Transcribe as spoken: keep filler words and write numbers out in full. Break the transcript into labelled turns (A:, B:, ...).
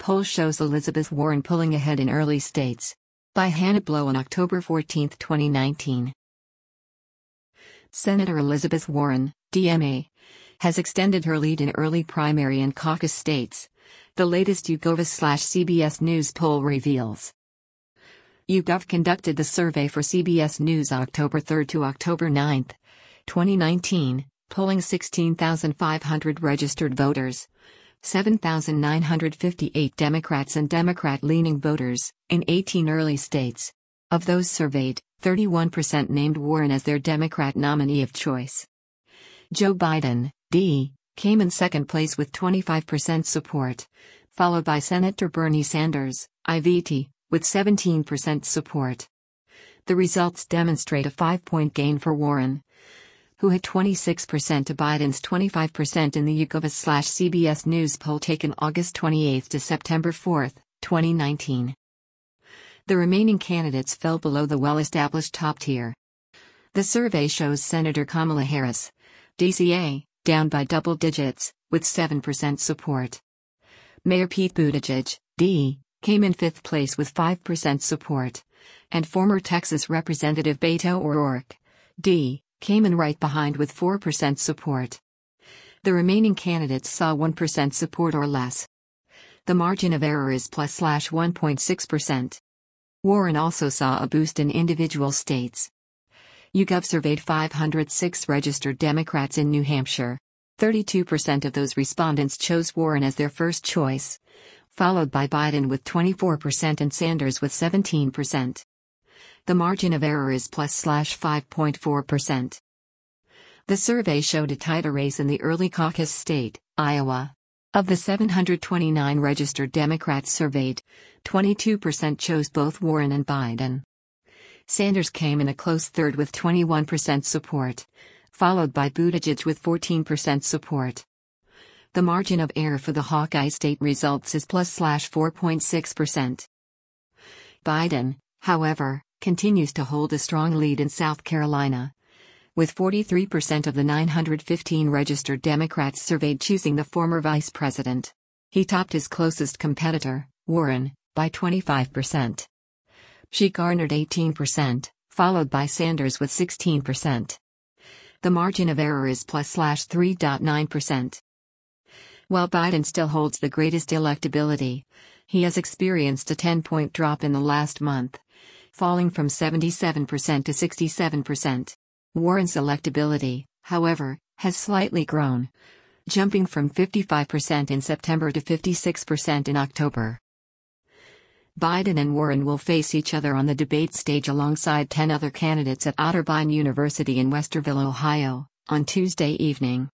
A: Poll shows Elizabeth Warren pulling ahead in early states. By Hannah Blow on October fourteenth, twenty nineteen. Senator Elizabeth Warren, D M A, has extended her lead in early primary and caucus states. The latest YouGov/C B S News poll reveals. YouGov conducted the survey for C B S News October third to October ninth, twenty nineteen, polling sixteen thousand five hundred registered voters, seven thousand nine hundred fifty-eight Democrats and Democrat-leaning voters, in eighteen early states. Of those surveyed, thirty-one percent named Warren as their Democrat nominee of choice. Joe Biden, D, came in second place with twenty-five percent support, followed by Senator Bernie Sanders, I V T, with seventeen percent support. The results demonstrate a five-point gain for Warren, who had twenty-six percent to Biden's twenty-five percent in the YouGov/C B S News poll taken August twenty-eighth to September fourth, twenty nineteen. The remaining candidates fell below the well-established top tier. The survey shows Senator Kamala Harris, D C A, down by double digits, with seven percent support. Mayor Pete Buttigieg, D, came in fifth place with five percent support, and former Texas Representative Beto O'Rourke, D, came in right behind with four percent support. The remaining candidates saw one percent support or less. The margin of error is plus slash one point six percent. Warren also saw a boost in individual states. YouGov surveyed five hundred six registered Democrats in New Hampshire. thirty-two percent of those respondents chose Warren as their first choice, followed by Biden with twenty-four percent and Sanders with seventeen percent. The margin of error is plus slash five point four percent. The survey showed a tighter race in the early caucus state, Iowa. Of the seven hundred twenty-nine registered Democrats surveyed, twenty-two percent chose both Warren and Biden. Sanders came in a close third with twenty-one percent support, followed by Buttigieg with fourteen percent support. The margin of error for the Hawkeye state results is plus slash four point six percent. Biden, however, continues to hold a strong lead in South Carolina, with forty-three percent of the nine hundred fifteen registered Democrats surveyed choosing the former vice president. He topped his closest competitor, Warren, by twenty-five percent. She garnered eighteen percent, followed by Sanders with sixteen percent. The margin of error is plus slash three point nine percent. While Biden still holds the greatest electability, he has experienced a ten-point drop in the last month, falling from seventy-seven percent to sixty-seven percent. Warren's electability, however, has slightly grown, jumping from fifty-five percent in September to fifty-six percent in October. Biden and Warren will face each other on the debate stage alongside ten other candidates at Otterbein University in Westerville, Ohio, on Tuesday evening.